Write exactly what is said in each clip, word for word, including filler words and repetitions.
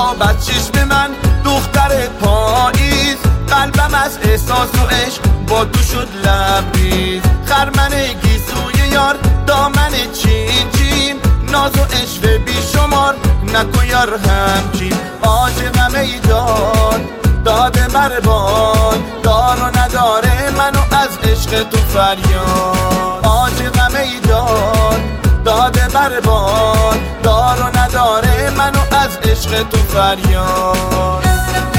خواب از چشم من دختر پاییز، قلبم از احساس و عشق با تو شد لبریز. خرمن گیسوی یار دامن چین چین، ناز و عشق بی شمار نکن یار همچین. عاشقم ای دار داده مربان، دار و نداره منو از عشق تو فریاد. عاشقم ای دار داده مربان، دار و نداره منو از عشق تو فریاد.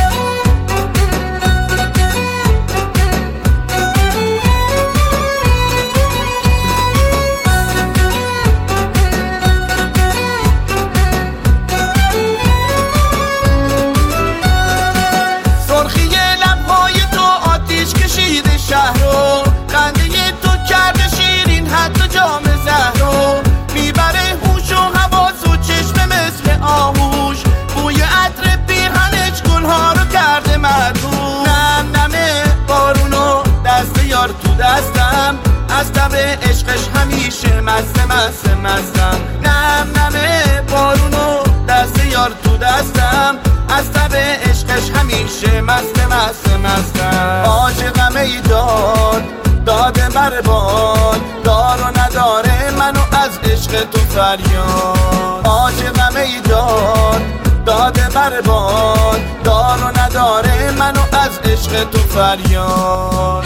شهرو خنده تو کرده شیرین حتی جام زهرو، میبره هوش و حواس و چشم مثل آهوش، بوی عطر پیرهنش گلها رو کرده مدهوش. نم نمه بارونو دست یار تو دستم، از تب عشقش همیشه مست مست مستم. نم نمه بارونو دست یار تو دستم، از تب عشقش همیشه مست مست مستم. عاشقم ای دار داده مربان، دار و نداره منو از عشق تو فریاد. عاشقم ای دار داده مربان، دار و نداره منو از عشق تو فریاد.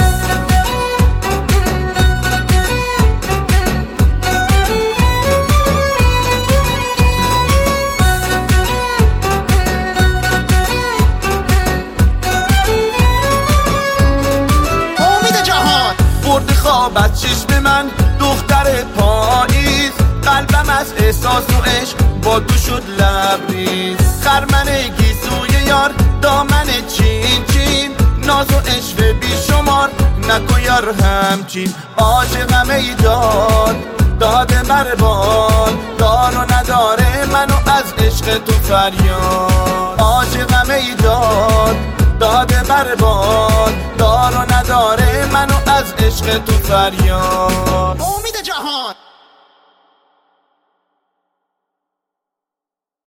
برد خواب از چشم من دختر پاییز، قلبم از احساس و عشق با تو شد لبریز. خرمن گیسوی یار دامن چین چین، ناز و عشق بی شمار نکن یار همچین. عاشقم ای دار داده مربان، دار و نداره منو از عشق تو فریاد. عاشقم ای دار داده مربان، دار و نداره منو از عشق تو فریاد. امید جهان